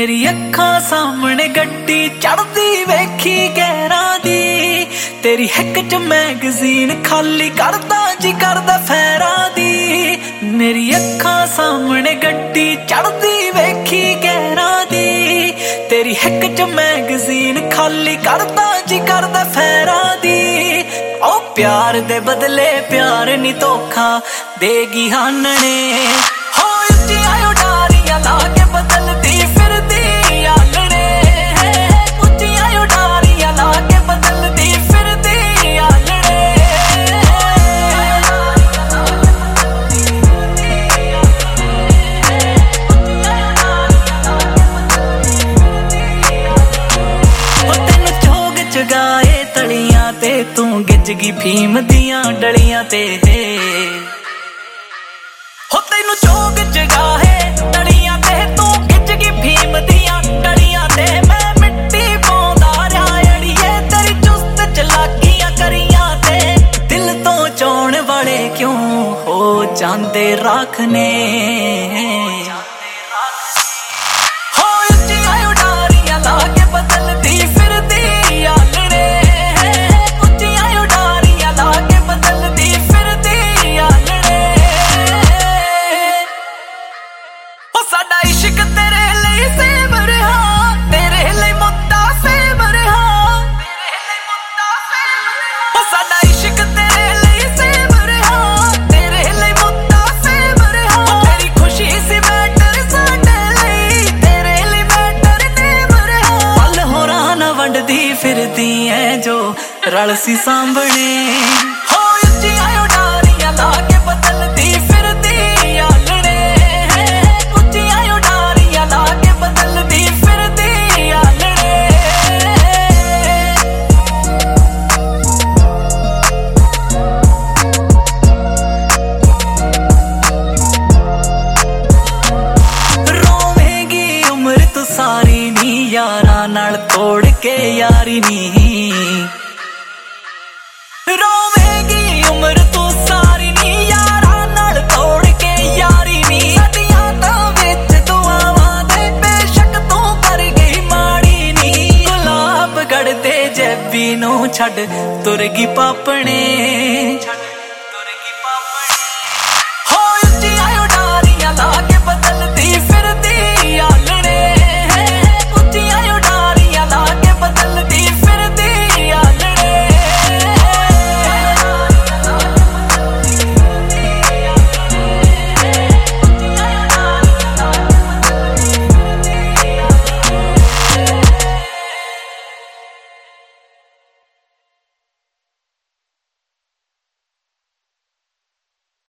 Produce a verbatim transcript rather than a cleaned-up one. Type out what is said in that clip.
मेरी अखां सामने गड्डी चढ़दी वेखी गैरां दी, तेरी हिक च मैगजीन खाली करदा जी करदा फैरां दी। मेरी अखां सामने गड्डी चढ़दी वेखी गैरां दी, तेरी हिक च मैगजीन खाली करदा जी करदा फैरां दी। ओ प्यार दे बदले प्यार नी धोखा देगी हानने, हो उच्चियां उडारियां ला के बदलदी फिरदी आलणे, उच्चियां उडारियां ला के बदलदी फिरदी आलणे। ओ तेनू चोग चगाए तलियां ते तू गिजगी फीम दियां डलियां ते, हो तेनू चोग चगाए तलियां ते तू गिजगी भीम दियां डलियां ते। मैं मिट्टी पाउंदा रहा अड़िए तेरी चुस्त चलाकियां करियां ते, दिल तो चाहण वाले क्यों हो जांदे राखने, हो उच्चियां उडारियां ला के बदलदी फिरदी आलणे, उच्चियां उडारियां ला के बदलदी फिरदी आलणे। साडा इश्क तेरे लिए सेम रहा, तेरे लिए मुद्दा सेम रहा, साडा इश्क तेरे लिए सेम रहा, तेरे लिए मुद्दा सेम रहा। तेरी खुशी सी मैटर साडे लिए, तेरे लिए मैटर नेम रहा। पल होरां ना वंडदी फिरदी ऐ जो रल सी सांभणे, हो उच्चियां उडारियां ला के बदलदी फिरदी आलणे, सारी नी यारां नाल तोड़ के यारी नी, रोवेगी उम्र तू सारी नी यारां नाल तोड़ के यारी नी। सदियां तां विच दुआवां दे बेशक तू कर गई माड़ी नी, गुलाब गढ़दे जैबी नूं छड्ड तुर गई पापणे।